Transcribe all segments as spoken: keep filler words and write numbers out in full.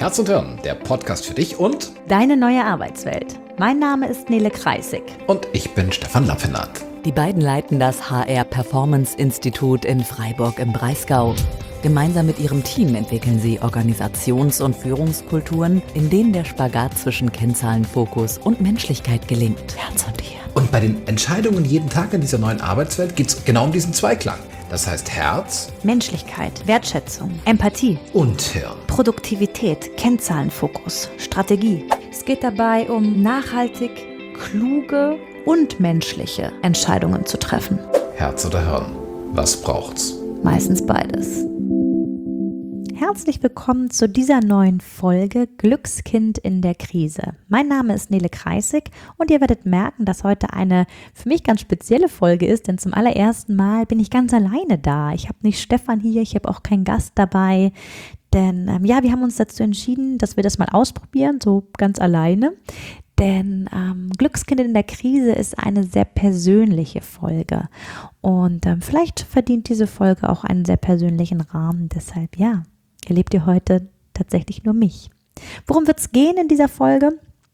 Herz und Hirn, der Podcast für dich und deine neue Arbeitswelt. Mein Name ist Nele Kreisig. Und ich bin Stefan Lappinat. Die beiden leiten das H R Performance Institut in Freiburg im Breisgau. Gemeinsam mit ihrem Team entwickeln sie Organisations- und Führungskulturen, in denen der Spagat zwischen Kennzahlenfokus und Menschlichkeit gelingt. Herz und Hirn. Und bei den Entscheidungen jeden Tag in dieser neuen Arbeitswelt geht es genau um diesen Zweiklang. Das heißt Herz, Menschlichkeit, Wertschätzung, Empathie und Hirn. Produktivität, Kennzahlenfokus, Strategie. Es geht dabei um nachhaltig, kluge und menschliche Entscheidungen zu treffen. Herz oder Hirn, was braucht's? Meistens beides. Herzlich willkommen zu dieser neuen Folge Glückskind in der Krise. Mein Name ist Nele Kreisig und ihr werdet merken, dass heute eine für mich ganz spezielle Folge ist, denn zum allerersten Mal bin ich ganz alleine da. Ich habe nicht Stefan hier, ich habe auch keinen Gast dabei, denn ähm, ja, wir haben uns dazu entschieden, dass wir das mal ausprobieren, so ganz alleine. Denn ähm, Glückskind in der Krise ist eine sehr persönliche Folge und ähm, vielleicht verdient diese Folge auch einen sehr persönlichen Rahmen, deshalb ja. Erlebt ihr heute tatsächlich nur mich. Worum wird es gehen in dieser Folge?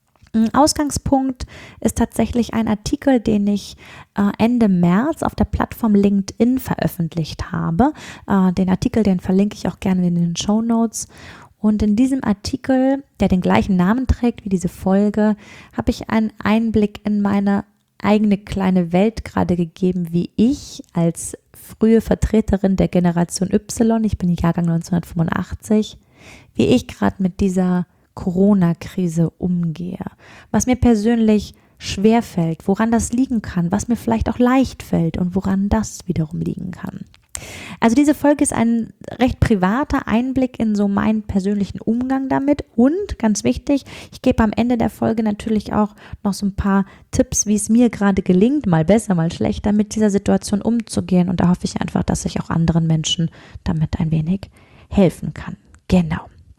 Ausgangspunkt ist tatsächlich ein Artikel, den ich äh, Ende März auf der Plattform LinkedIn veröffentlicht habe. Äh, den Artikel, den verlinke ich auch gerne in den Shownotes. Und in diesem Artikel, der den gleichen Namen trägt wie diese Folge, habe ich einen Einblick in meine eigene kleine Welt gerade gegeben, wie ich als frühe Vertreterin der Generation Y, ich bin Jahrgang neunzehnhundertfünfundachtzig, wie ich gerade mit dieser Corona-Krise umgehe, was mir persönlich schwerfällt, woran das liegen kann, was mir vielleicht auch leicht fällt und woran das wiederum liegen kann. Also diese Folge ist ein recht privater Einblick in so meinen persönlichen Umgang damit und ganz wichtig, ich gebe am Ende der Folge natürlich auch noch so ein paar Tipps, wie es mir gerade gelingt, mal besser, mal schlechter, mit dieser Situation umzugehen und da hoffe ich einfach, dass ich auch anderen Menschen damit ein wenig helfen kann. Genau.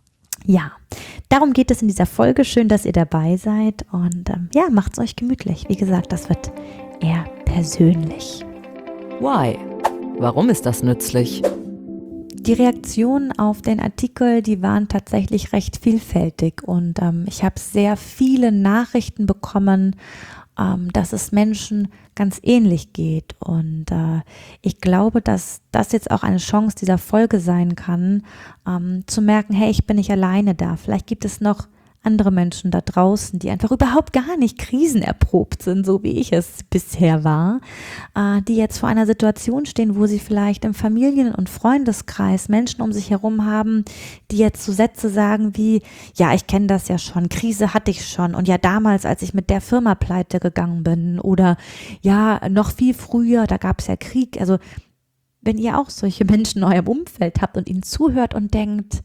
Ja, darum geht es in dieser Folge. Schön, dass ihr dabei seid und ähm, ja, macht's euch gemütlich. Wie gesagt, das wird eher persönlich. Why? Warum ist das nützlich? Die Reaktionen auf den Artikel, die waren tatsächlich recht vielfältig und ähm, ich habe sehr viele Nachrichten bekommen, ähm, dass es Menschen ganz ähnlich geht und äh, ich glaube, dass das jetzt auch eine Chance dieser Folge sein kann, ähm, zu merken, hey, ich bin nicht alleine da. Vielleicht gibt es noch andere Menschen da draußen, die einfach überhaupt gar nicht krisenerprobt sind, so wie ich es bisher war, äh, die jetzt vor einer Situation stehen, wo sie vielleicht im Familien- und Freundeskreis Menschen um sich herum haben, die jetzt so Sätze sagen wie, ja, ich kenne das ja schon, Krise hatte ich schon und ja damals, als ich mit der Firma pleite gegangen bin oder ja, noch viel früher, da gab es ja Krieg. Also wenn ihr auch solche Menschen in eurem Umfeld habt und ihnen zuhört und denkt,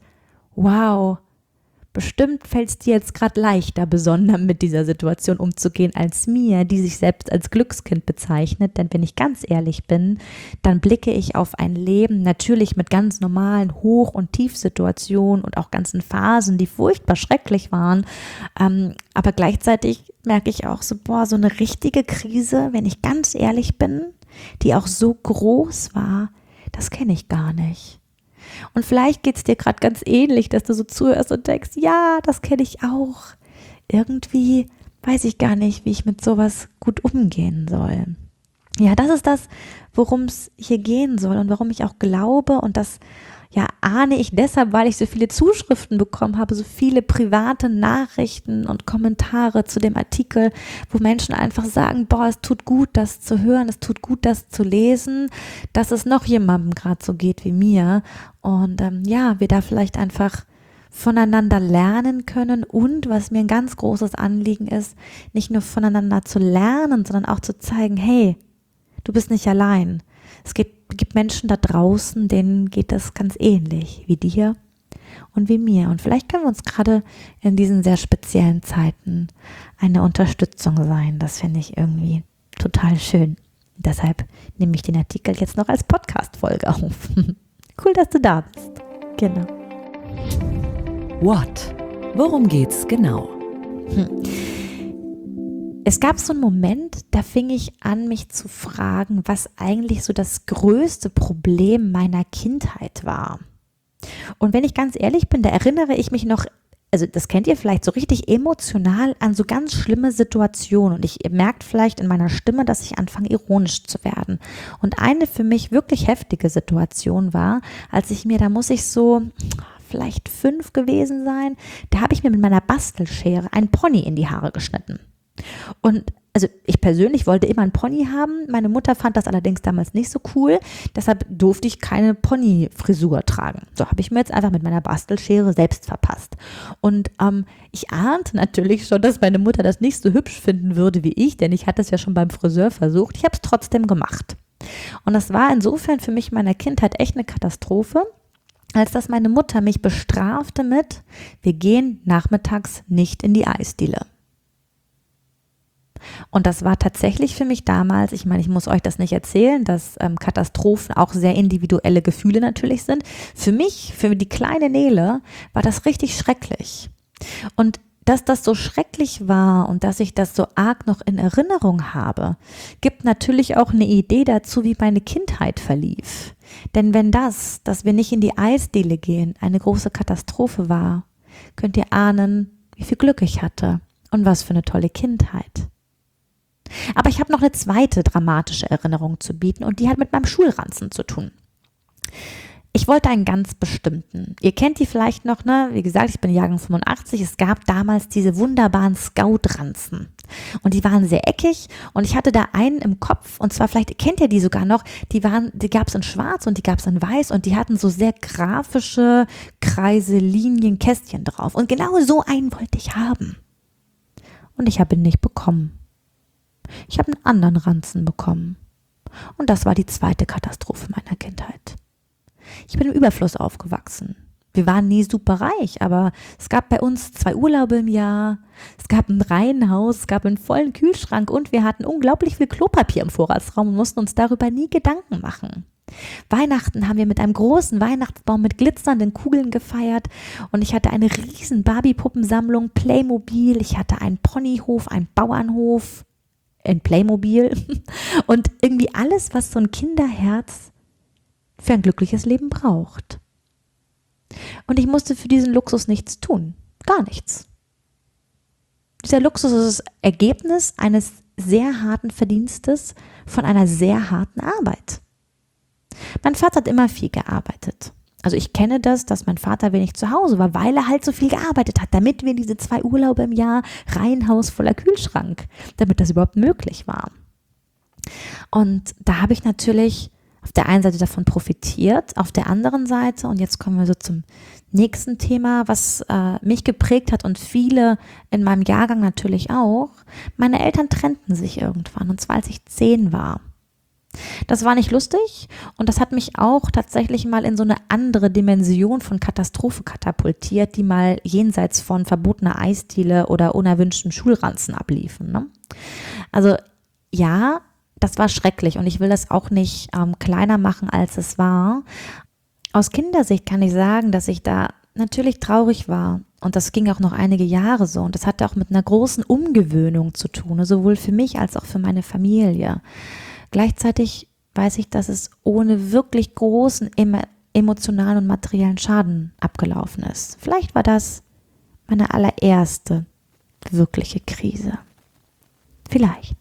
wow, bestimmt fällt es dir jetzt gerade leichter, besonders mit dieser Situation umzugehen als mir, die sich selbst als Glückskind bezeichnet. Denn wenn ich ganz ehrlich bin, dann blicke ich auf ein Leben natürlich mit ganz normalen Hoch- und Tiefsituationen und auch ganzen Phasen, die furchtbar schrecklich waren. Ähm, aber gleichzeitig merke ich auch so, boah, so eine richtige Krise, wenn ich ganz ehrlich bin, die auch so groß war, das kenne ich gar nicht. Und vielleicht geht es dir gerade ganz ähnlich, dass du so zuhörst und denkst, ja, das kenne ich auch. Irgendwie weiß ich gar nicht, wie ich mit sowas gut umgehen soll. Ja, das ist das, worum es hier gehen soll und warum ich auch glaube und das ja ahne ich deshalb, weil ich so viele Zuschriften bekommen habe, so viele private Nachrichten und Kommentare zu dem Artikel, wo Menschen einfach sagen, boah, es tut gut, das zu hören, es tut gut, das zu lesen, dass es noch jemandem gerade so geht wie mir und ähm, ja, wir da vielleicht einfach voneinander lernen können und was mir ein ganz großes Anliegen ist, nicht nur voneinander zu lernen, sondern auch zu zeigen, hey, du bist nicht allein. Es gibt, gibt Menschen da draußen, denen geht das ganz ähnlich wie dir und wie mir. Und vielleicht können wir uns gerade in diesen sehr speziellen Zeiten eine Unterstützung sein. Das finde ich irgendwie total schön. Deshalb nehme ich den Artikel jetzt noch als Podcast-Folge auf. Cool, dass du da bist. Genau. What? Worum geht's genau? Hm. Es gab so einen Moment, da fing ich an, mich zu fragen, was eigentlich so das größte Problem meiner Kindheit war. Und wenn ich ganz ehrlich bin, da erinnere ich mich noch also das kennt ihr vielleicht, so richtig emotional an so ganz schlimme Situationen. Und ich, ihr merkt vielleicht in meiner Stimme, dass ich anfange, ironisch zu werden. Und eine für mich wirklich heftige Situation war, als ich mir, da muss ich so vielleicht fünf gewesen sein, da habe ich mir mit meiner Bastelschere einen Pony in die Haare geschnitten. Und also ich persönlich wollte immer einen Pony haben. Meine Mutter fand das allerdings damals nicht so cool. Deshalb durfte ich keine Pony-Frisur tragen. So habe ich mir jetzt einfach mit meiner Bastelschere selbst verpasst. Und ähm, ich ahnte natürlich schon, dass meine Mutter das nicht so hübsch finden würde wie ich, denn ich hatte es ja schon beim Friseur versucht. Ich habe es trotzdem gemacht. Und das war insofern für mich in meiner Kindheit echt eine Katastrophe, als dass meine Mutter mich bestrafte mit: Wir gehen nachmittags nicht in die Eisdiele. Und das war tatsächlich für mich damals, ich meine, ich muss euch das nicht erzählen, dass ähm, Katastrophen auch sehr individuelle Gefühle natürlich sind. Für mich, für die kleine Nele, war das richtig schrecklich. Und dass das so schrecklich war und dass ich das so arg noch in Erinnerung habe, gibt natürlich auch eine Idee dazu, wie meine Kindheit verlief. Denn wenn das, dass wir nicht in die Eisdiele gehen, eine große Katastrophe war, könnt ihr ahnen, wie viel Glück ich hatte und was für eine tolle Kindheit. Aber ich habe noch eine zweite dramatische Erinnerung zu bieten und die hat mit meinem Schulranzen zu tun. Ich wollte einen ganz bestimmten. Ihr kennt die vielleicht noch, ne? Wie gesagt, ich bin Jahrgang fünfundachtzig. Es gab damals diese wunderbaren Scout-Ranzen. Und die waren sehr eckig und ich hatte da einen im Kopf und zwar, vielleicht kennt ihr die sogar noch, die waren, die gab es in schwarz und die gab es in weiß und die hatten so sehr grafische Kreise, Linien, Kästchen drauf. Und genau so einen wollte ich haben. Und ich habe ihn nicht bekommen. Ich habe einen anderen Ranzen bekommen. Und das war die zweite Katastrophe meiner Kindheit. Ich bin im Überfluss aufgewachsen. Wir waren nie super reich, aber es gab bei uns zwei Urlaube im Jahr, es gab ein Reihenhaus, es gab einen vollen Kühlschrank und wir hatten unglaublich viel Klopapier im Vorratsraum und mussten uns darüber nie Gedanken machen. Weihnachten haben wir mit einem großen Weihnachtsbaum mit glitzernden Kugeln gefeiert und ich hatte eine riesen Barbie-Puppensammlung, Playmobil, ich hatte einen Ponyhof, einen Bauernhof in Playmobil und irgendwie alles, was so ein Kinderherz für ein glückliches Leben braucht. Und ich musste für diesen Luxus nichts tun, gar nichts. Dieser Luxus ist das Ergebnis eines sehr harten Verdienstes von einer sehr harten Arbeit. Mein Vater hat immer viel gearbeitet. Also ich kenne das, dass mein Vater wenig zu Hause war, weil er halt so viel gearbeitet hat, damit wir diese zwei Urlaube im Jahr, Reihenhaus voller Kühlschrank, damit das überhaupt möglich war. Und da habe ich natürlich auf der einen Seite davon profitiert, auf der anderen Seite, und jetzt kommen wir so zum nächsten Thema, was äh, mich geprägt hat und viele in meinem Jahrgang natürlich auch. Meine Eltern trennten sich irgendwann, und zwar als ich zehn war. Das war nicht lustig und das hat mich auch tatsächlich mal in so eine andere Dimension von Katastrophe katapultiert, die mal jenseits von verbotener Eisdiele oder unerwünschten Schulranzen abliefen. Ne? Also ja, das war schrecklich und ich will das auch nicht ähm, kleiner machen, als es war. Aus Kindersicht kann ich sagen, dass ich da natürlich traurig war und das ging auch noch einige Jahre so und das hatte auch mit einer großen Umgewöhnung zu tun, sowohl für mich als auch für meine Familie. Gleichzeitig weiß ich, dass es ohne wirklich großen emotionalen und materiellen Schaden abgelaufen ist. Vielleicht war das meine allererste wirkliche Krise. Vielleicht.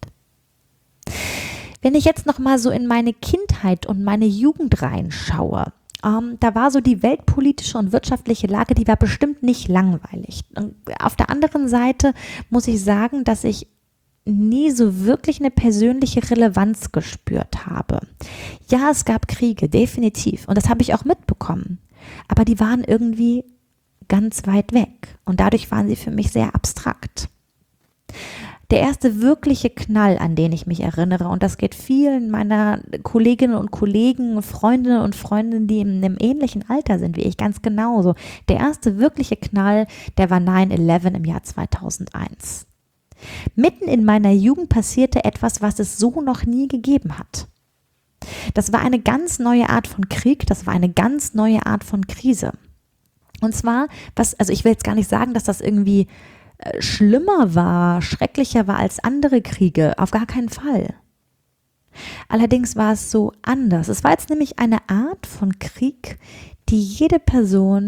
Wenn ich jetzt noch mal so in meine Kindheit und meine Jugend reinschaue, ähm, da war so die weltpolitische und wirtschaftliche Lage, die war bestimmt nicht langweilig. Und auf der anderen Seite muss ich sagen, dass ich nie so wirklich eine persönliche Relevanz gespürt habe. Ja, es gab Kriege, definitiv. Und das habe ich auch mitbekommen. Aber die waren irgendwie ganz weit weg. Und dadurch waren sie für mich sehr abstrakt. Der erste wirkliche Knall, an den ich mich erinnere, und das geht vielen meiner Kolleginnen und Kollegen, Freundinnen und Freundinnen, die in einem ähnlichen Alter sind wie ich, ganz genauso. Der erste wirkliche Knall, der war neun elf im Jahr zweitausendeins. Mitten in meiner Jugend passierte etwas, was es so noch nie gegeben hat. Das war eine ganz neue Art von Krieg, das war eine ganz neue Art von Krise. Und zwar, was, also ich will jetzt gar nicht sagen, dass das irgendwie äh, schlimmer war, schrecklicher war als andere Kriege, auf gar keinen Fall. Allerdings war es so anders. Es war jetzt nämlich eine Art von Krieg, die jede Person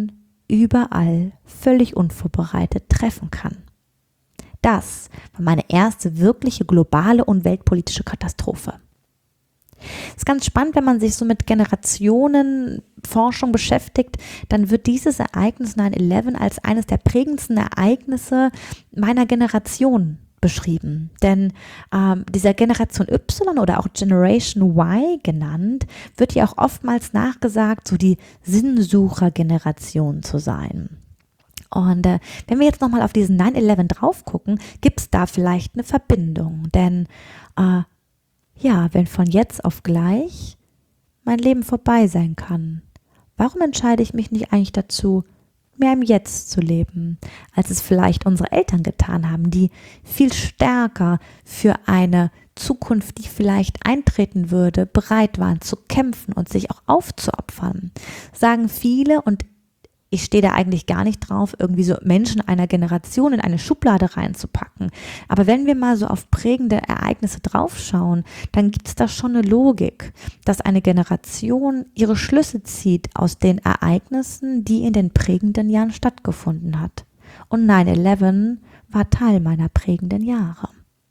überall völlig unvorbereitet treffen kann. Das war meine erste wirkliche globale und weltpolitische Katastrophe. Es ist ganz spannend, wenn man sich so mit Generationenforschung beschäftigt, dann wird dieses Ereignis neun elf als eines der prägendsten Ereignisse meiner Generation beschrieben. Denn ähm, dieser Generation Y oder auch Generation Y genannt, wird ja auch oftmals nachgesagt, so die Sinnsucher-Generation zu sein. Und äh, wenn wir jetzt nochmal auf diesen neun elf drauf gucken, gibt es da vielleicht eine Verbindung. Denn äh, ja, wenn von jetzt auf gleich mein Leben vorbei sein kann, warum entscheide ich mich nicht eigentlich dazu, mehr im Jetzt zu leben, als es vielleicht unsere Eltern getan haben, die viel stärker für eine Zukunft, die vielleicht eintreten würde, bereit waren zu kämpfen und sich auch aufzuopfern, sagen viele, und ich stehe da eigentlich gar nicht drauf, irgendwie so Menschen einer Generation in eine Schublade reinzupacken. Aber wenn wir mal so auf prägende Ereignisse draufschauen, dann gibt es da schon eine Logik, dass eine Generation ihre Schlüsse zieht aus den Ereignissen, die in den prägenden Jahren stattgefunden hat. Und neun elf war Teil meiner prägenden Jahre.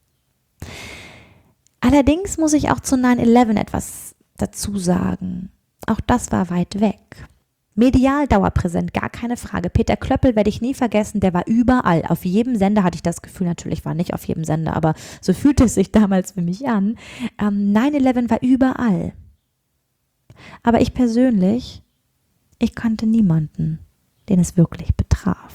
Allerdings muss ich auch zu neun elf etwas dazu sagen. Auch das war weit weg. Medial dauerpräsent, gar keine Frage. Peter Klöppel werde ich nie vergessen, der war überall. Auf jedem Sender hatte ich das Gefühl, natürlich war nicht auf jedem Sender, aber so fühlte es sich damals für mich an. Ähm, neun elf war überall. Aber ich persönlich, ich kannte niemanden, den es wirklich betraf.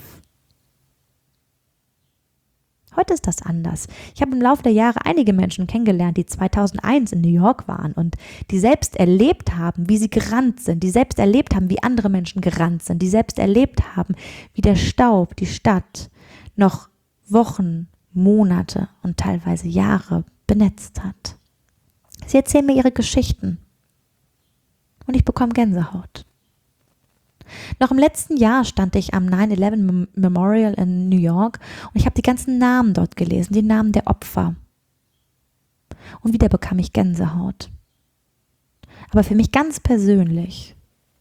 Heute ist das anders. Ich habe im Laufe der Jahre einige Menschen kennengelernt, die zweitausendeins in New York waren und die selbst erlebt haben, wie sie gerannt sind, die selbst erlebt haben, wie andere Menschen gerannt sind, die selbst erlebt haben, wie der Staub die Stadt noch Wochen, Monate und teilweise Jahre benetzt hat. Sie erzählen mir ihre Geschichten und ich bekomme Gänsehaut. Noch im letzten Jahr stand ich am neun elf Memorial in New York und ich habe die ganzen Namen dort gelesen, die Namen der Opfer. Und wieder bekam ich Gänsehaut. Aber für mich ganz persönlich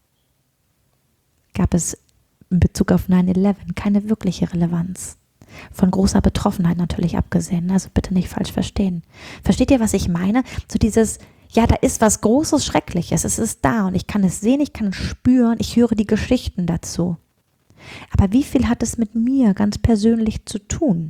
gab es in Bezug auf neun elf keine wirkliche Relevanz. Von großer Betroffenheit natürlich abgesehen, also bitte nicht falsch verstehen. Versteht ihr, was ich meine? So dieses, ja, da ist was Großes, Schreckliches, es ist da und ich kann es sehen, ich kann es spüren, ich höre die Geschichten dazu. Aber wie viel hat es mit mir ganz persönlich zu tun?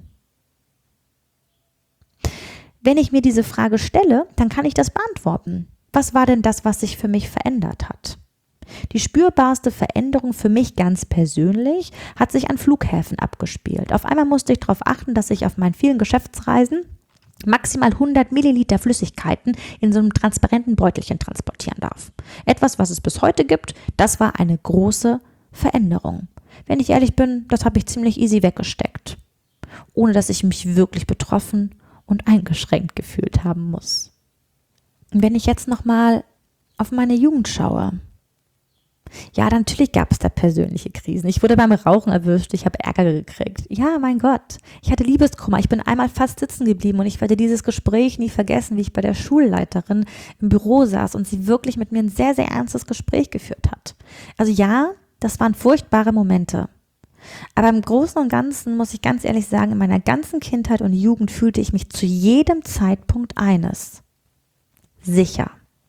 Wenn ich mir diese Frage stelle, dann kann ich das beantworten. Was war denn das, was sich für mich verändert hat? Die spürbarste Veränderung für mich ganz persönlich hat sich an Flughäfen abgespielt. Auf einmal musste ich darauf achten, dass ich auf meinen vielen Geschäftsreisen maximal hundert Milliliter Flüssigkeiten in so einem transparenten Beutelchen transportieren darf. Etwas, was es bis heute gibt, das war eine große Veränderung. Wenn ich ehrlich bin, das habe ich ziemlich easy weggesteckt, ohne dass ich mich wirklich betroffen und eingeschränkt gefühlt haben muss. Und wenn ich jetzt nochmal auf meine Jugend schaue, ja, natürlich gab es da persönliche Krisen. Ich wurde beim Rauchen erwischt, ich habe Ärger gekriegt. Ja, mein Gott, ich hatte Liebeskummer. Ich bin einmal fast sitzen geblieben und ich werde dieses Gespräch nie vergessen, wie ich bei der Schulleiterin im Büro saß und sie wirklich mit mir ein sehr, sehr ernstes Gespräch geführt hat. Also ja, das waren furchtbare Momente. Aber im Großen und Ganzen muss ich ganz ehrlich sagen, in meiner ganzen Kindheit und Jugend fühlte ich mich zu jedem Zeitpunkt eines: sicher.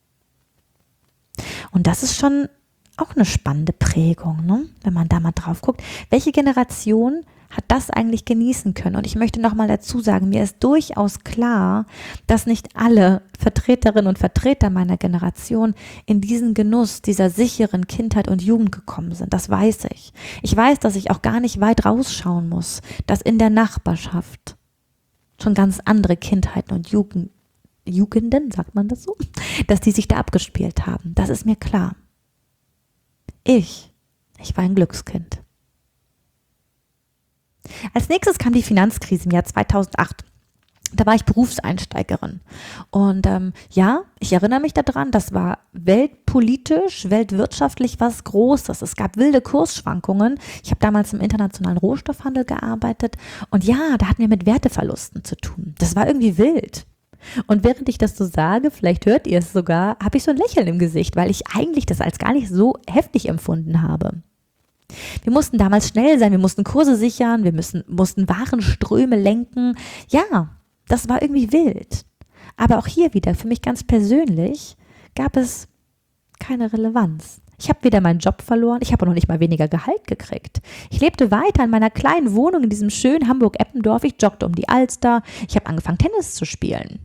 Und das ist schon auch eine spannende Prägung, ne? Wenn man da mal drauf guckt. Welche Generation hat das eigentlich genießen können? Und ich möchte nochmal dazu sagen, mir ist durchaus klar, dass nicht alle Vertreterinnen und Vertreter meiner Generation in diesen Genuss dieser sicheren Kindheit und Jugend gekommen sind. Das weiß ich. Ich weiß, dass ich auch gar nicht weit rausschauen muss, dass in der Nachbarschaft schon ganz andere Kindheiten und Jugend, Jugenden, sagt man das so, dass die sich da abgespielt haben. Das ist mir klar. Ich, ich war ein Glückskind. Als nächstes kam die Finanzkrise im Jahr zweitausendacht. Da war ich Berufseinsteigerin. Und ähm, ja, ich erinnere mich daran, das war weltpolitisch, weltwirtschaftlich was Großes. Es gab wilde Kursschwankungen. Ich habe damals im internationalen Rohstoffhandel gearbeitet. Und ja, da hatten wir mit Werteverlusten zu tun. Das war irgendwie wild. Und während ich das so sage, vielleicht hört ihr es sogar, habe ich so ein Lächeln im Gesicht, weil ich eigentlich das als gar nicht so heftig empfunden habe. Wir mussten damals schnell sein, wir mussten Kurse sichern, wir müssen, mussten Warenströme lenken. Ja, das war irgendwie wild. Aber auch hier wieder, für mich ganz persönlich, gab es keine Relevanz. Ich habe weder meinen Job verloren, ich habe noch nicht mal weniger Gehalt gekriegt. Ich lebte weiter in meiner kleinen Wohnung in diesem schönen Hamburg-Eppendorf. Ich joggte um die Alster. Ich habe angefangen, Tennis zu spielen.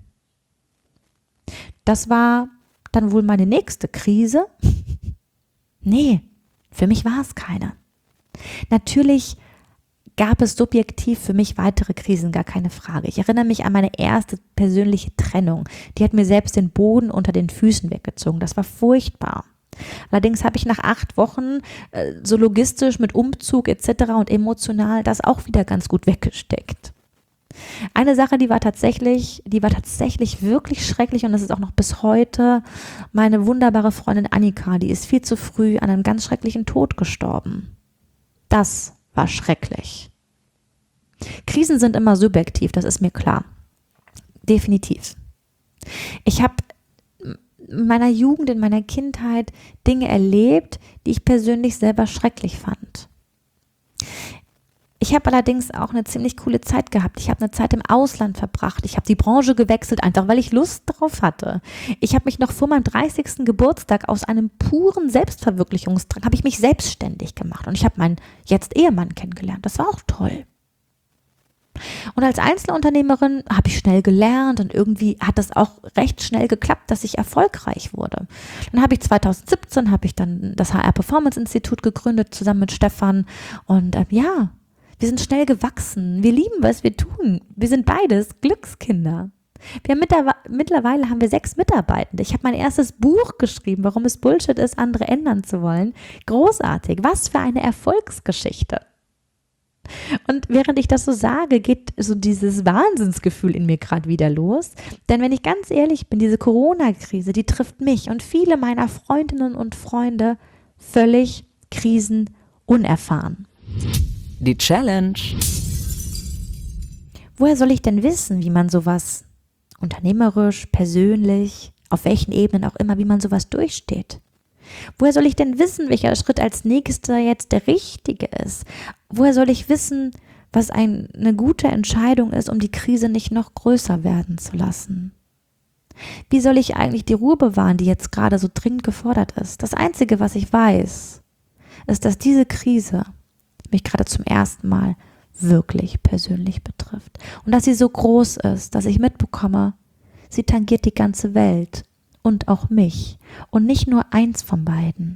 Das war dann wohl meine nächste Krise. Nee, für mich war es keine. Natürlich gab es subjektiv für mich weitere Krisen, gar keine Frage. Ich erinnere mich an meine erste persönliche Trennung. Die hat mir selbst den Boden unter den Füßen weggezogen. Das war furchtbar. Allerdings habe ich nach acht Wochen äh, so logistisch mit Umzug et cetera und emotional das auch wieder ganz gut weggesteckt. Eine Sache, die war tatsächlich, die war tatsächlich wirklich schrecklich und das ist auch noch bis heute meine wunderbare Freundin Annika, die ist viel zu früh an einem ganz schrecklichen Tod gestorben. Das war schrecklich. Krisen sind immer subjektiv, das ist mir klar. Definitiv. Ich habe in meiner Jugend, in meiner Kindheit Dinge erlebt, die ich persönlich selber schrecklich fand. Ich habe allerdings auch eine ziemlich coole Zeit gehabt. Ich habe eine Zeit im Ausland verbracht. Ich habe die Branche gewechselt, einfach weil ich Lust drauf hatte. Ich habe mich noch vor meinem dreißigsten Geburtstag aus einem puren Selbstverwirklichungsdrang, habe ich mich selbstständig gemacht und ich habe meinen jetzt Ehemann kennengelernt. Das war auch toll. Und als Einzelunternehmerin habe ich schnell gelernt und irgendwie hat das auch recht schnell geklappt, dass ich erfolgreich wurde. Dann habe ich zweitausendsiebzehn habe ich dann das H R Performance Institut gegründet, zusammen mit Stefan und äh, ja, wir sind schnell gewachsen. Wir lieben, was wir tun. Wir sind beides Glückskinder. Wir haben mittlerweile haben wir sechs Mitarbeitende. Ich habe mein erstes Buch geschrieben, warum es Bullshit ist, andere ändern zu wollen. Großartig. Was für eine Erfolgsgeschichte. Und während ich das so sage, geht so dieses Wahnsinnsgefühl in mir gerade wieder los. Denn wenn ich ganz ehrlich bin, diese Corona-Krise, die trifft mich und viele meiner Freundinnen und Freunde völlig krisenunerfahren. Die Challenge. Woher soll ich denn wissen, wie man sowas unternehmerisch, persönlich, auf welchen Ebenen auch immer, wie man sowas durchsteht? Woher soll ich denn wissen, welcher Schritt als nächster jetzt der richtige ist? Woher soll ich wissen, was ein, eine gute Entscheidung ist, um die Krise nicht noch größer werden zu lassen? Wie soll ich eigentlich die Ruhe bewahren, die jetzt gerade so dringend gefordert ist? Das Einzige, was ich weiß, ist, dass diese Krise mich gerade zum ersten Mal wirklich persönlich betrifft. Und dass sie so groß ist, dass ich mitbekomme, sie tangiert die ganze Welt und auch mich und nicht nur eins von beiden.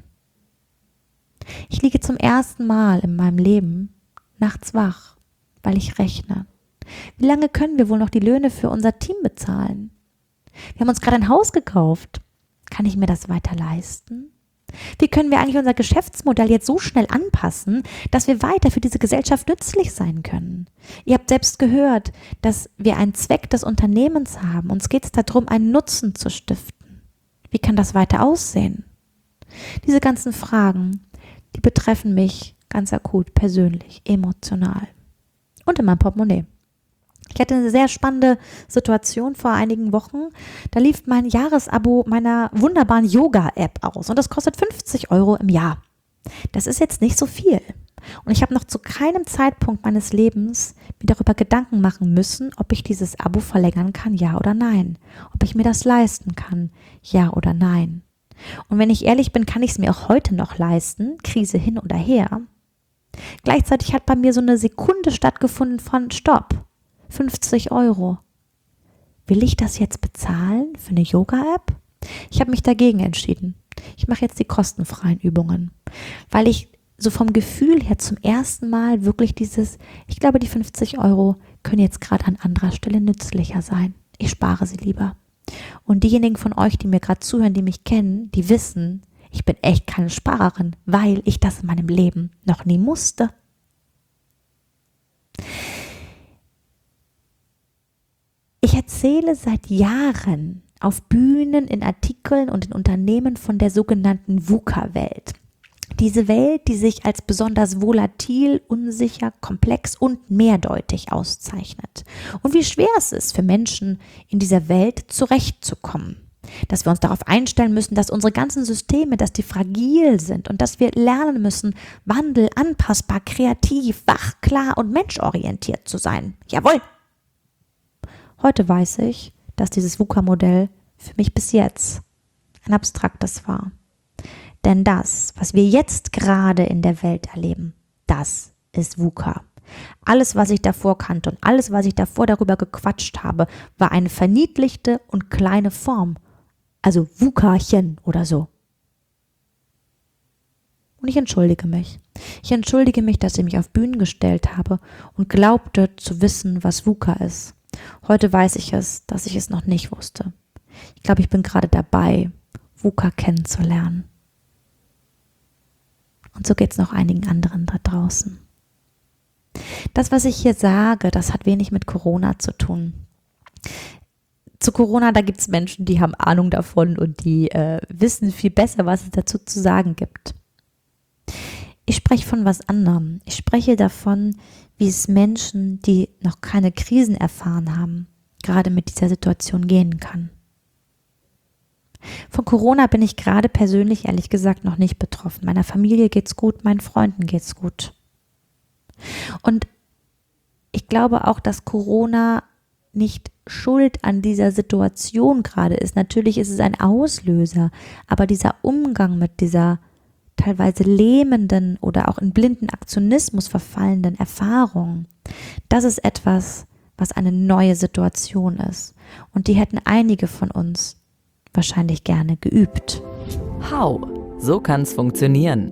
Ich liege zum ersten Mal in meinem Leben nachts wach, weil ich rechne. Wie lange können wir wohl noch die Löhne für unser Team bezahlen? Wir haben uns gerade ein Haus gekauft. Kann ich mir das weiter leisten? Wie können wir eigentlich unser Geschäftsmodell jetzt so schnell anpassen, dass wir weiter für diese Gesellschaft nützlich sein können? Ihr habt selbst gehört, dass wir einen Zweck des Unternehmens haben. Uns geht es darum, einen Nutzen zu stiften. Wie kann das weiter aussehen? Diese ganzen Fragen, die betreffen mich ganz akut, persönlich, emotional und in meinem Portemonnaie. Ich hatte eine sehr spannende Situation vor einigen Wochen. Da lief mein Jahresabo meiner wunderbaren Yoga-App aus und das kostet fünfzig Euro im Jahr. Das ist jetzt nicht so viel. Und ich habe noch zu keinem Zeitpunkt meines Lebens mir darüber Gedanken machen müssen, ob ich dieses Abo verlängern kann, ja oder nein. Ob ich mir das leisten kann, ja oder nein. Und wenn ich ehrlich bin, kann ich es mir auch heute noch leisten, Krise hin oder her. Gleichzeitig hat bei mir so eine Sekunde stattgefunden von Stopp. fünfzig Euro. Will ich das jetzt bezahlen für eine Yoga-App? Ich habe mich dagegen entschieden. Ich mache jetzt die kostenfreien Übungen, weil ich so vom Gefühl her zum ersten Mal wirklich dieses, ich glaube, die fünfzig Euro können jetzt gerade an anderer Stelle nützlicher sein. Ich spare sie lieber. Und diejenigen von euch, die mir gerade zuhören, die mich kennen, die wissen, ich bin echt keine Sparerin, weil ich das in meinem Leben noch nie musste. Ich erzähle seit Jahren auf Bühnen, in Artikeln und in Unternehmen von der sogenannten VUCA-Welt. Diese Welt, die sich als besonders volatil, unsicher, komplex und mehrdeutig auszeichnet. Und wie schwer es ist für Menschen in dieser Welt zurechtzukommen. Dass wir uns darauf einstellen müssen, dass unsere ganzen Systeme, dass die fragil sind und dass wir lernen müssen, Wandel, anpassbar, kreativ, wach, klar und menschorientiert zu sein. Jawohl! Heute weiß ich, dass dieses VUCA-Modell für mich bis jetzt ein abstraktes war. Denn das, was wir jetzt gerade in der Welt erleben, das ist VUCA. Alles, was ich davor kannte und alles, was ich davor darüber gequatscht habe, war eine verniedlichte und kleine Form. Also VUCAchen oder so. Und ich entschuldige mich. Ich entschuldige mich, dass ich mich auf Bühnen gestellt habe und glaubte zu wissen, was VUCA ist. Heute weiß ich es, dass ich es noch nicht wusste. Ich glaube, ich bin gerade dabei, VUCA kennenzulernen. Und so geht es noch einigen anderen da draußen. Das, was ich hier sage, das hat wenig mit Corona zu tun. Zu Corona, da gibt es Menschen, die haben Ahnung davon und die äh, wissen viel besser, was es dazu zu sagen gibt. Ich spreche von was anderem. Ich spreche davon, wie es Menschen, die noch keine Krisen erfahren haben, gerade mit dieser Situation gehen kann. Von Corona bin ich gerade persönlich, ehrlich gesagt, noch nicht betroffen. Meiner Familie geht's gut, meinen Freunden geht's gut. Und ich glaube auch, dass Corona nicht schuld an dieser Situation gerade ist. Natürlich ist es ein Auslöser, aber dieser Umgang mit dieser teilweise lähmenden oder auch in blinden Aktionismus verfallenden Erfahrung, das ist etwas, was eine neue Situation ist. Und die hätten einige von uns wahrscheinlich gerne geübt. How? So kann's funktionieren.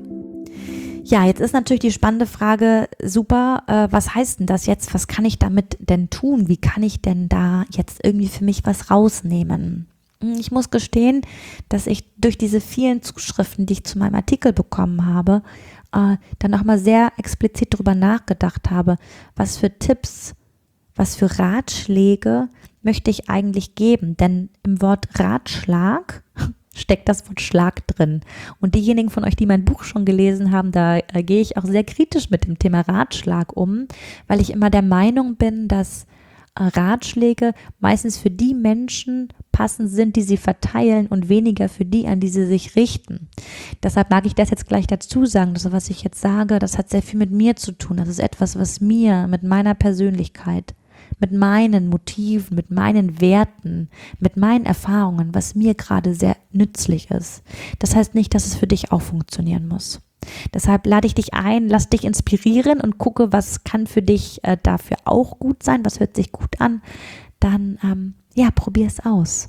Ja, jetzt ist natürlich die spannende Frage, super, äh, was heißt denn das jetzt? Was kann ich damit denn tun? Wie kann ich denn da jetzt irgendwie für mich was rausnehmen? Ich muss gestehen, dass ich durch diese vielen Zuschriften, die ich zu meinem Artikel bekommen habe, äh, dann nochmal sehr explizit darüber nachgedacht habe, was für Tipps, was für Ratschläge möchte ich eigentlich geben? Denn im Wort Ratschlag steckt das Wort Schlag drin. Und diejenigen von euch, die mein Buch schon gelesen haben, da äh, gehe ich auch sehr kritisch mit dem Thema Ratschlag um, weil ich immer der Meinung bin, dass äh, Ratschläge meistens für die Menschen passend sind, die sie verteilen und weniger für die, an die sie sich richten. Deshalb mag ich das jetzt gleich dazu sagen, dass was ich jetzt sage, das hat sehr viel mit mir zu tun. Das ist etwas, was mir, mit meiner Persönlichkeit, mit meinen Motiven, mit meinen Werten, mit meinen Erfahrungen, was mir gerade sehr nützlich ist. Das heißt nicht, dass es für dich auch funktionieren muss. Deshalb lade ich dich ein, lass dich inspirieren und gucke, was kann für dich äh, dafür auch gut sein, was hört sich gut an. Dann, ähm, ja, probier es aus.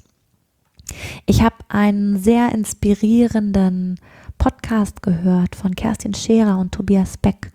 Ich habe einen sehr inspirierenden Podcast gehört von Kerstin Scherer und Tobias Beck.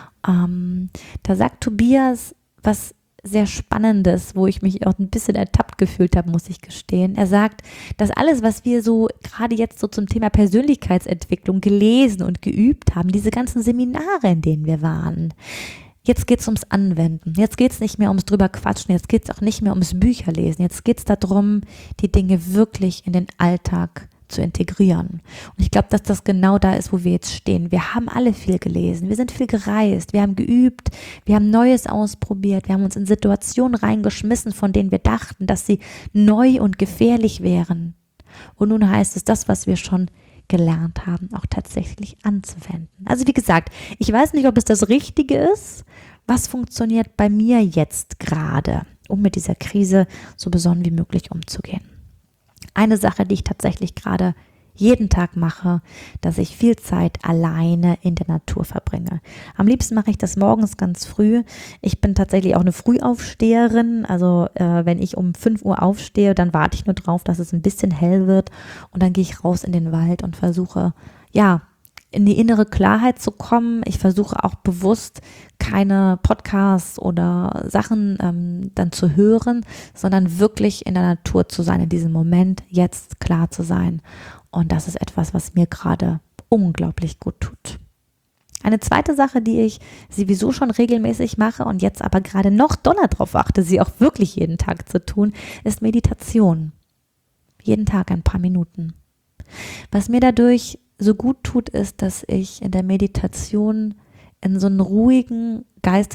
Ähm, da sagt Tobias was sehr Spannendes, wo ich mich auch ein bisschen ertappt gefühlt habe, muss ich gestehen. Er sagt, dass alles, was wir so gerade jetzt so zum Thema Persönlichkeitsentwicklung gelesen und geübt haben, diese ganzen Seminare, in denen wir waren, jetzt geht es ums Anwenden. Jetzt geht es nicht mehr ums drüber quatschen, jetzt geht es auch nicht mehr ums Bücherlesen. Jetzt geht es darum, die Dinge wirklich in den Alltag zu integrieren. Und ich glaube, dass das genau da ist, wo wir jetzt stehen. Wir haben alle viel gelesen, wir sind viel gereist, wir haben geübt, wir haben Neues ausprobiert, wir haben uns in Situationen reingeschmissen, von denen wir dachten, dass sie neu und gefährlich wären. Und nun heißt es, das, was wir schon gelernt haben, auch tatsächlich anzuwenden. Also wie gesagt, ich weiß nicht, ob es das Richtige ist. Was funktioniert bei mir jetzt gerade, um mit dieser Krise so besonnen wie möglich umzugehen? Eine Sache, die ich tatsächlich gerade jeden Tag mache, dass ich viel Zeit alleine in der Natur verbringe. Am liebsten mache ich das morgens ganz früh. Ich bin tatsächlich auch eine Frühaufsteherin. Also äh, wenn ich um fünf Uhr aufstehe, dann warte ich nur drauf, dass es ein bisschen hell wird und dann gehe ich raus in den Wald und versuche, ja, in die innere Klarheit zu kommen. Ich versuche auch bewusst keine Podcasts oder Sachen ähm, dann zu hören, sondern wirklich in der Natur zu sein, in diesem Moment jetzt klar zu sein. Und das ist etwas, was mir gerade unglaublich gut tut. Eine zweite Sache, die ich sowieso schon regelmäßig mache und jetzt aber gerade noch doller drauf achte, sie auch wirklich jeden Tag zu tun, ist Meditation. Jeden Tag ein paar Minuten. Was mir dadurch so gut tut, ist, dass ich in der Meditation in so einen ruhigen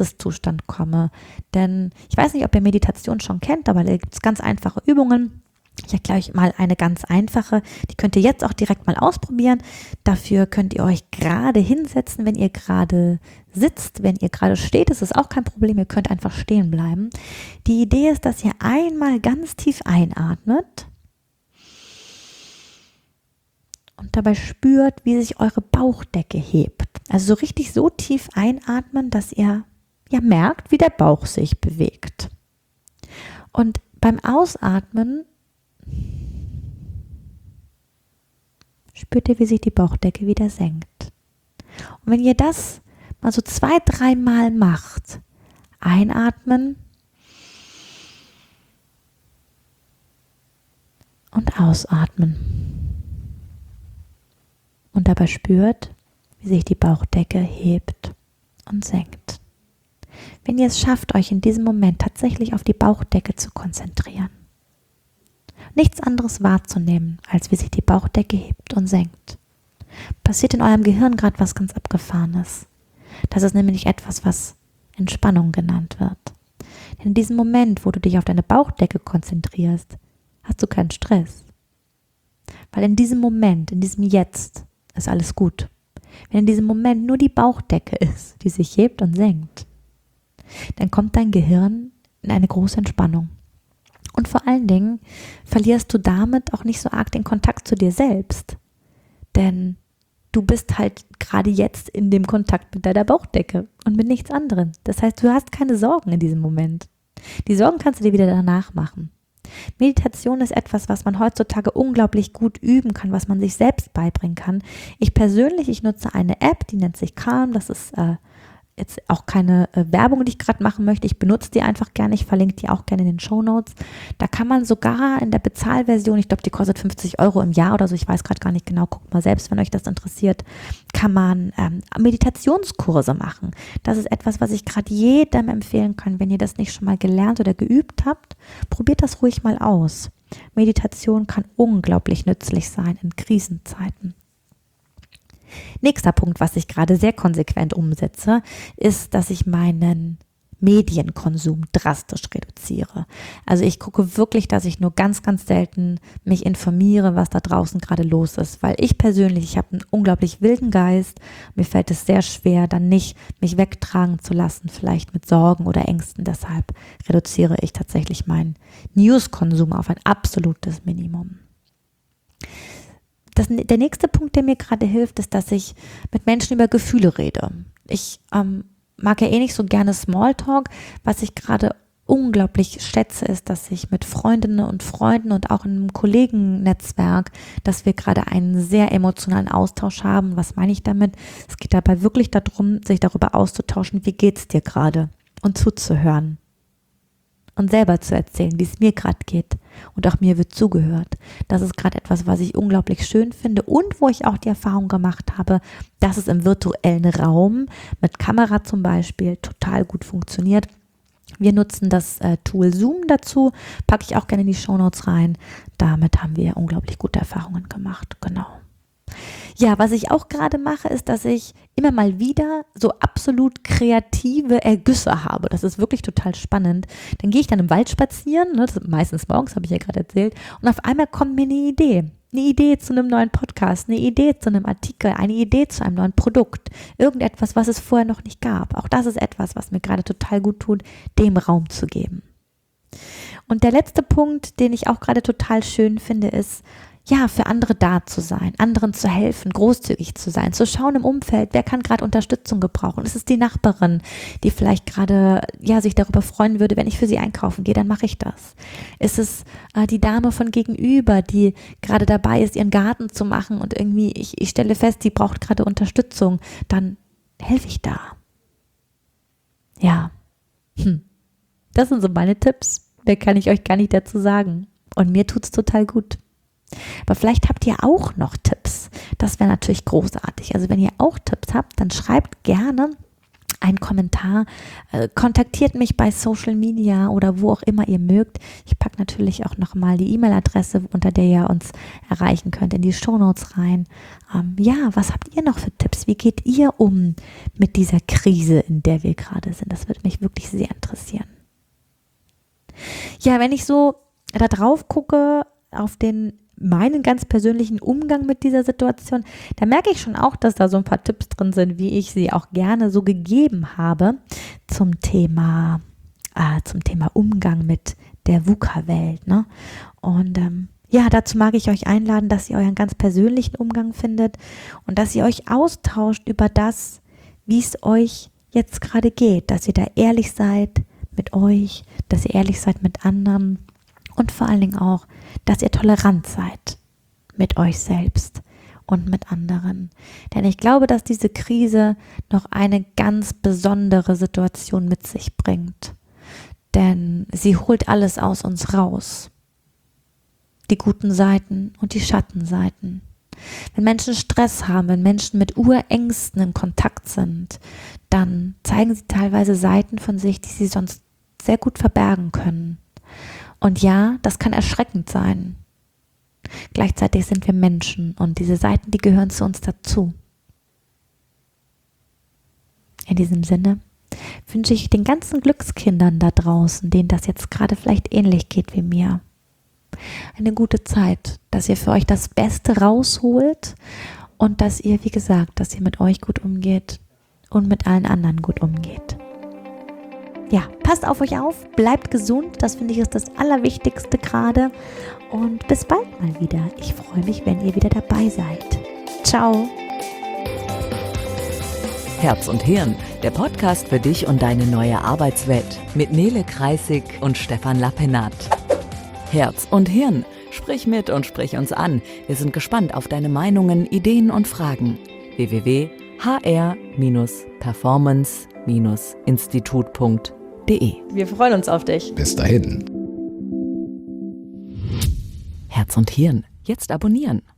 Geisteszustand komme. Denn ich weiß nicht, ob ihr Meditation schon kennt, aber da gibt es ganz einfache Übungen. Ich erkläre euch mal eine ganz einfache, die könnt ihr jetzt auch direkt mal ausprobieren. Dafür könnt ihr euch gerade hinsetzen, wenn ihr gerade sitzt, wenn ihr gerade steht, ist es auch kein Problem, ihr könnt einfach stehen bleiben. Die Idee ist, dass ihr einmal ganz tief einatmet und dabei spürt, wie sich eure Bauchdecke hebt. Also so richtig so tief einatmen, dass ihr ja merkt, wie der Bauch sich bewegt. Und beim Ausatmen spürt ihr, wie sich die Bauchdecke wieder senkt. Und wenn ihr das mal so zwei, dreimal macht, einatmen und ausatmen. Und dabei spürt, wie sich die Bauchdecke hebt und senkt. Wenn ihr es schafft, euch in diesem Moment tatsächlich auf die Bauchdecke zu konzentrieren, nichts anderes wahrzunehmen, als wie sich die Bauchdecke hebt und senkt, passiert in eurem Gehirn gerade was ganz Abgefahrenes. Das ist nämlich etwas, was Entspannung genannt wird. Denn in diesem Moment, wo du dich auf deine Bauchdecke konzentrierst, hast du keinen Stress. Weil in diesem Moment, in diesem Jetzt, ist alles gut. Wenn in diesem Moment nur die Bauchdecke ist, die sich hebt und senkt, dann kommt dein Gehirn in eine große Entspannung. Und vor allen Dingen verlierst du damit auch nicht so arg den Kontakt zu dir selbst. Denn du bist halt gerade jetzt in dem Kontakt mit deiner Bauchdecke und mit nichts anderem. Das heißt, du hast keine Sorgen in diesem Moment. Die Sorgen kannst du dir wieder danach machen. Meditation ist etwas, was man heutzutage unglaublich gut üben kann, was man sich selbst beibringen kann. Ich persönlich, ich nutze eine App, die nennt sich Calm. Das ist äh, jetzt auch keine äh, Werbung, die ich gerade machen möchte. Ich benutze die einfach gerne. Ich verlinke die auch gerne in den Shownotes. Da kann man sogar in der Bezahlversion, ich glaube, die kostet fünfzig Euro im Jahr oder so, ich weiß gerade gar nicht genau, guckt mal selbst, wenn euch das interessiert, kann man ähm, Meditationskurse machen. Das ist etwas, was ich gerade jedem empfehlen kann. Wenn ihr das nicht schon mal gelernt oder geübt habt, probiert das ruhig mal aus. Meditation kann unglaublich nützlich sein in Krisenzeiten. Nächster Punkt, was ich gerade sehr konsequent umsetze, ist, dass ich meinen Medienkonsum drastisch reduziere. Also ich gucke wirklich, dass ich nur ganz, ganz selten mich informiere, was da draußen gerade los ist, weil ich persönlich, ich habe einen unglaublich wilden Geist. Mir fällt es sehr schwer, dann nicht mich wegtragen zu lassen, vielleicht mit Sorgen oder Ängsten. Deshalb reduziere ich tatsächlich meinen News-Konsum auf ein absolutes Minimum. Das, der nächste Punkt, der mir gerade hilft, ist, dass ich mit Menschen über Gefühle rede. Ich ähm, mag ja eh nicht so gerne Smalltalk. Was ich gerade unglaublich schätze, ist, dass ich mit Freundinnen und Freunden und auch in einem Kollegennetzwerk, dass wir gerade einen sehr emotionalen Austausch haben. Was meine ich damit? Es geht dabei wirklich darum, sich darüber auszutauschen, wie geht's dir gerade und zuzuhören. Und selber zu erzählen, wie es mir gerade geht. Und auch mir wird zugehört. Das ist gerade etwas, was ich unglaublich schön finde und wo ich auch die Erfahrung gemacht habe, dass es im virtuellen Raum mit Kamera zum Beispiel total gut funktioniert. Wir nutzen das äh, Tool Zoom dazu, packe ich auch gerne in die Shownotes rein. Damit haben wir unglaublich gute Erfahrungen gemacht, genau. Ja, was ich auch gerade mache, ist, dass ich immer mal wieder so absolut kreative Ergüsse habe. Das ist wirklich total spannend. Dann gehe ich dann im Wald spazieren, ne, das ist meistens morgens, habe ich ja gerade erzählt, und auf einmal kommt mir eine Idee. Eine Idee zu einem neuen Podcast, eine Idee zu einem Artikel, eine Idee zu einem neuen Produkt. Irgendetwas, was es vorher noch nicht gab. Auch das ist etwas, was mir gerade total gut tut, dem Raum zu geben. Und der letzte Punkt, den ich auch gerade total schön finde, ist, ja, für andere da zu sein, anderen zu helfen, großzügig zu sein, zu schauen im Umfeld, wer kann gerade Unterstützung gebrauchen. Ist es die Nachbarin, die vielleicht gerade ja sich darüber freuen würde, wenn ich für sie einkaufen gehe, dann mache ich das. Ist es äh, die Dame von gegenüber, die gerade dabei ist, ihren Garten zu machen und irgendwie, ich, ich stelle fest, die braucht gerade Unterstützung, dann helfe ich da. Ja, hm. Das sind so meine Tipps. Mehr kann ich euch gar nicht dazu sagen. Und mir tut's total gut. Aber vielleicht habt ihr auch noch Tipps. Das wäre natürlich großartig. Also wenn ihr auch Tipps habt, dann schreibt gerne einen Kommentar. Äh, kontaktiert mich bei Social Media oder wo auch immer ihr mögt. Ich packe natürlich auch nochmal die E-Mail-Adresse, unter der ihr uns erreichen könnt, in die Shownotes rein. Ähm, ja, was habt ihr noch für Tipps? Wie geht ihr um mit dieser Krise, in der wir gerade sind? Das würde mich wirklich sehr interessieren. Ja, wenn ich so da drauf gucke, auf den meinen ganz persönlichen Umgang mit dieser Situation, da merke ich schon auch, dass da so ein paar Tipps drin sind, wie ich sie auch gerne so gegeben habe zum Thema, äh, zum Thema Umgang mit der VUCA-Welt. Ne? Und ähm, ja, dazu mag ich euch einladen, dass ihr euren ganz persönlichen Umgang findet und dass ihr euch austauscht über das, wie es euch jetzt gerade geht, dass ihr da ehrlich seid mit euch, dass ihr ehrlich seid mit anderen und vor allen Dingen auch, dass ihr tolerant seid mit euch selbst und mit anderen. Denn ich glaube, dass diese Krise noch eine ganz besondere Situation mit sich bringt. Denn sie holt alles aus uns raus. Die guten Seiten und die Schattenseiten. Wenn Menschen Stress haben, wenn Menschen mit Urängsten in Kontakt sind, dann zeigen sie teilweise Seiten von sich, die sie sonst sehr gut verbergen können. Und ja, das kann erschreckend sein. Gleichzeitig sind wir Menschen und diese Seiten, die gehören zu uns dazu. In diesem Sinne wünsche ich den ganzen Glückskindern da draußen, denen das jetzt gerade vielleicht ähnlich geht wie mir, eine gute Zeit, dass ihr für euch das Beste rausholt und dass ihr, wie gesagt, dass ihr mit euch gut umgeht und mit allen anderen gut umgeht. Ja, passt auf euch auf, bleibt gesund, das finde ich ist das Allerwichtigste gerade und bis bald mal wieder. Ich freue mich, wenn ihr wieder dabei seid. Ciao. Herz und Hirn, der Podcast für dich und deine neue Arbeitswelt mit Nele Kreissig und Stefan Lappenat. Herz und Hirn, sprich mit und sprich uns an. Wir sind gespannt auf deine Meinungen, Ideen und Fragen. w w w punkt h r performance institut punkt d e. Wir freuen uns auf dich. Bis dahin. Herz und Hirn, jetzt abonnieren.